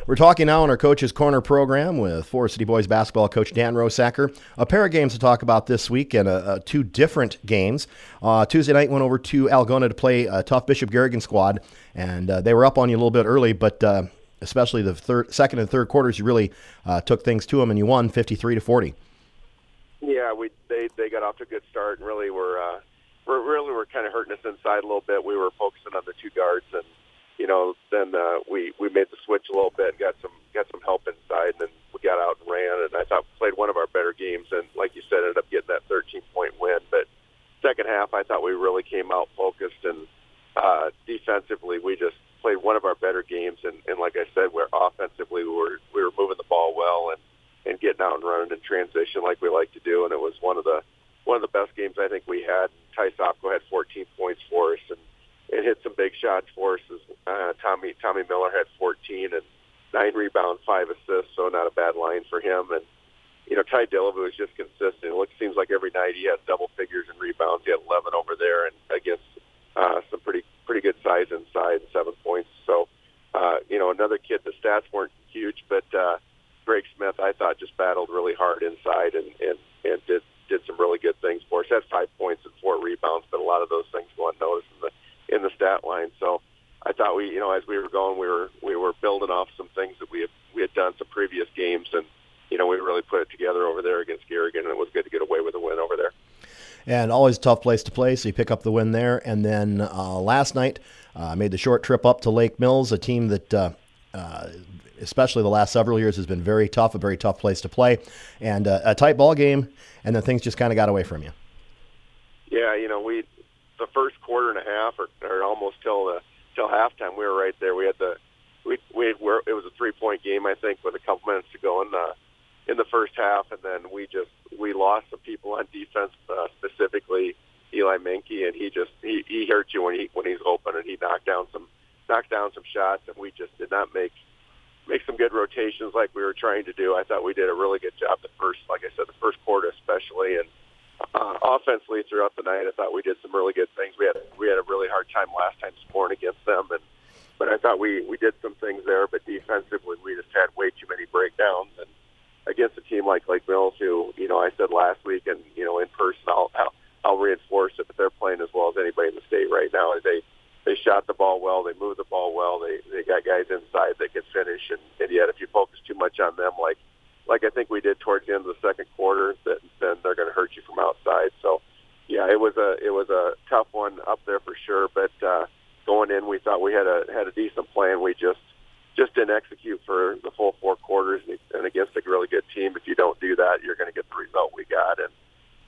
We're talking now on our Coach's Corner program with Forest City Boys basketball coach Dan Rosacker. A pair of games to talk about this week and two different games. Tuesday night went over to Algona to play a tough Bishop Garrigan squad, and they were up on you a little bit early, but especially the second and third quarters, you really took things to them, and you won 53-40. Yeah, they got off to a good start, and really were kind of hurting us inside a little bit. We were focusing on the two guards, and then we made the switch a little bit, got some help inside, and then we got out and ran. And I thought we played one of our better games, and like you said, ended up getting that 13-point win. But second half, I thought we really came out focused, and defensively, we just played one of our better games. And like I said, we're offensively, we were moving the ball well and getting out and running in transition like we like to do. And it was one of the best games I think we had. Ty Sopko had 14 points for us, and it hit some big shots for us. Tommy Miller had 14 and 9 rebounds, 5 assists, so not a bad line for him. And Ty Dillava was just consistent. It seems like every night he has double figures in rebounds. He had 11 over there, and against some pretty good size inside, 7 points. So another kid. The stats weren't huge, but Greg Smith, I thought, just battled really hard inside and did some really good things for us. Had 5 points and 4 rebounds, but a lot of those things go unnoticed in the stat line. So I thought as we were going, we were building off some things that we had done some previous games, and we really put it together over there against Garrigan, and it was good to get away with a win over there. And always a tough place to play, so you pick up the win there. And then last night, made the short trip up to Lake Mills, a team that especially the last several years has been very tough, a very tough place to play, and a tight ball game, and then things just kind of got away from you. Yeah, the first quarter and a half, or almost till halftime, we were right there. We had it was a 3-point game, I think, with a couple minutes to go in the first half, and then we lost some people on defense, specifically Eli Menke, and he hurts you when he's open, and he knocked down some shots, and we just did not make some good rotations like we were trying to do. I thought we did a really good job the first quarter especially, and offensively throughout the night, I thought we did some really good things. We had a really hard time last time scoring against them, but I thought we did some things there. But defensively, we just had way too many breakdowns, and against a team like Lake Mills, who I said last week, and in person, I'll reinforce it, but they're playing as well as anybody in the state right now. They shot the ball well, they moved the ball well, they got guys inside that could finish, and yet if you focus too much on them, like I think we did towards the end of the second quarter, then they're going to hurt you from outside. So, yeah, it was a tough one up there for sure. But going in, we thought we had a decent plan. We just didn't execute for the full 4 quarters, and against a really good team, if you don't do that, you're going to get the result we got. And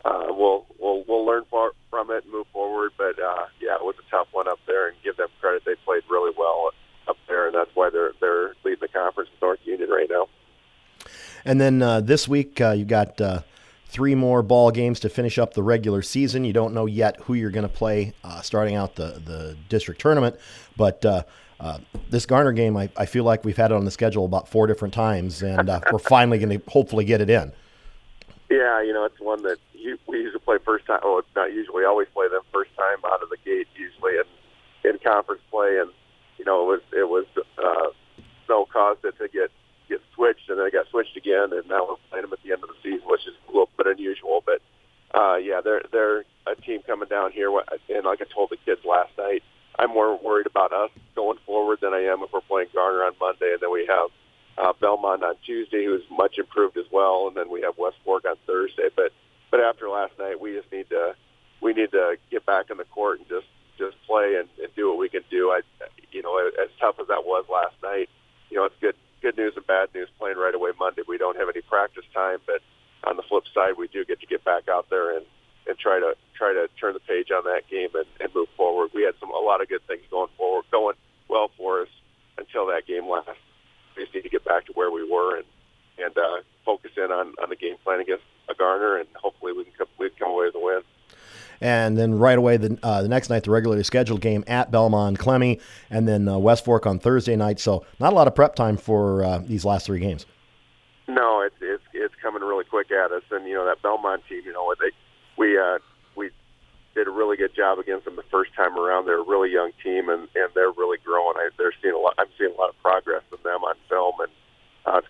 we'll learn from it and move forward. But yeah, it was a tough one up there, and give them credit. They played really well up there, and that's why they're leading the conference with North Union right now. And then this week you've got 3 more ball games to finish up the regular season. You don't know yet who you're going to play starting out the district tournament, but this Garner game, I feel like we've had it on the schedule about 4 different times, and we're finally going to hopefully get it in. Yeah, it's one that we usually play first time. Oh, not usually. We always play them first time out of the gate, usually in conference play, and it was snow caused it to get switched, and then it got switched again, and now we're playing them at the end of the season, which is a little bit unusual. But yeah, they're a team coming down here, and like I told the kids last night, I'm more worried about us going forward than I am if we're playing Garner on Monday, and then we have Belmont on Tuesday, who's much improved as well, and then we have West Fork on Thursday. But after last night, we just need to get back in the court and just play and do what we can do. As tough as that was last night, it's good news and bad news playing right away Monday. We don't have any practice time, but on the flip side, we do get to get back out there and try to turn the page on that game and move forward. We had a lot of good things going well for us until that game last. We just need to get back to where we were and focus in on the game plan against a Garner, and hopefully we can come away with a win. And then right away, the next night, the regularly scheduled game at Belmont Clemmy, and then West Fork on Thursday night. So not a lot of prep time for these last 3 games. No, it's coming really quick at us, and that Belmont team, we did a really good job against them the first time around. They're a really young team, and they're really growing. I'm seeing a lot of progress with them on film, and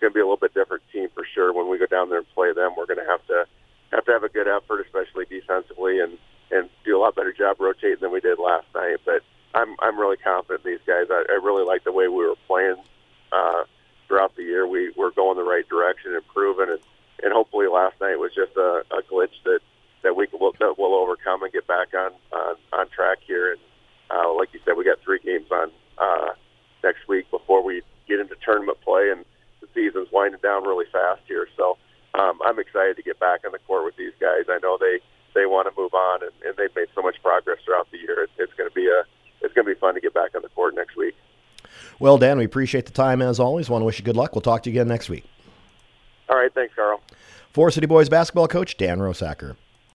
to be a little bit different team for sure when we go down there and play them. We're going to have a good effort, especially defensively, and do a lot better job rotating than we did last night. But I'm really confident in these guys. I really like the way we were playing throughout the year. We're going the right direction, improving, and hopefully last night was just a glitch that we'll overcome and get back on track here. And like you said, we got 3 games on next week before we get into tournament play, and the season's winding down really fast here. So I'm excited to get back on the court with these guys. I know they want to move on, and they've made so much progress throughout the year. It's going to be fun to get back on the court next week. Well, Dan, we appreciate the time as always. Want to wish you good luck. We'll talk to you again next week. All right, thanks, Carl. Forest City Boys basketball coach Dan Rosacker.